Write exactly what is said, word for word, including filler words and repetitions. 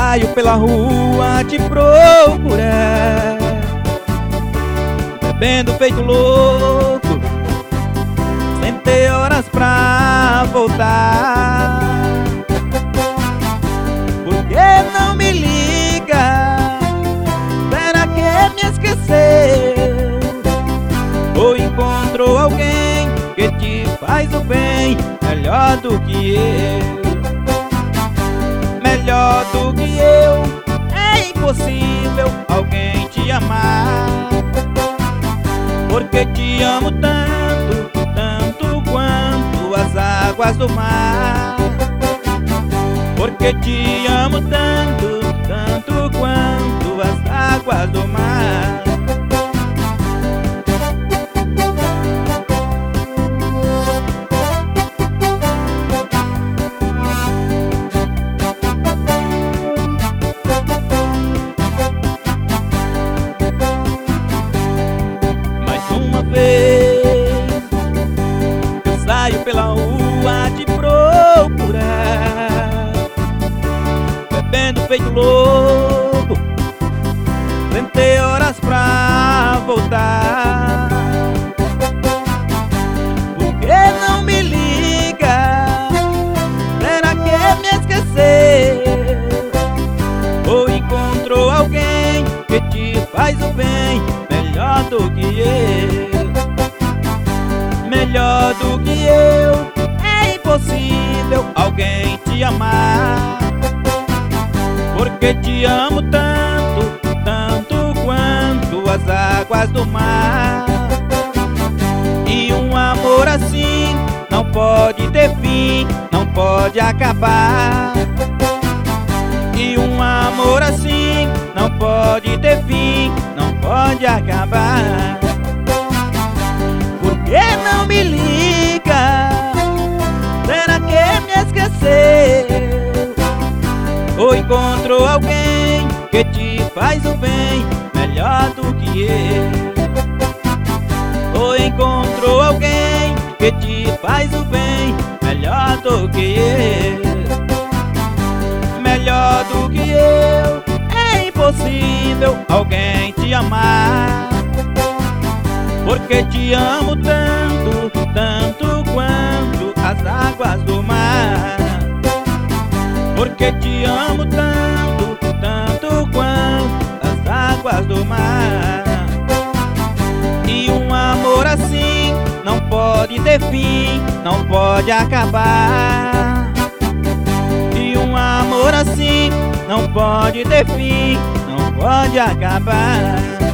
saio pela rua te procurar, bebendo feito louco, sem ter horas pra voltar. Por que não me liga? Será que me esqueceu? Ou encontrou alguém que te faz o bem melhor do que eu? Melhor do que eu, é impossível alguém te amar, porque te amo tanto, tanto quanto as águas do mar. Porque te amo tanto, tanto quanto as águas do mar. Eu saio pela rua te procurar, bebendo feito louco, sem ter horas pra voltar. Por que não me liga? Será que me esqueceu? Ou encontrou alguém que te faz o bem melhor do que eu? Melhor do que eu, é impossível alguém te amar, porque te amo tanto, tanto quanto as águas do mar. E um amor assim não pode ter fim, não pode acabar. E um amor assim não pode ter fim, não pode acabar. Por que não me liga? Será que me esqueceu? Ou encontrou alguém que te faz o bem melhor do que eu? Ou encontrou alguém que te faz o bem melhor do que eu? Melhor do que eu, é impossível alguém te amar, porque te amo tanto, tanto quanto as águas do mar. Porque te amo tanto, tanto quanto as águas do mar. E um amor assim não pode ter fim, não pode acabar. E um amor assim não pode ter fim, não pode acabar.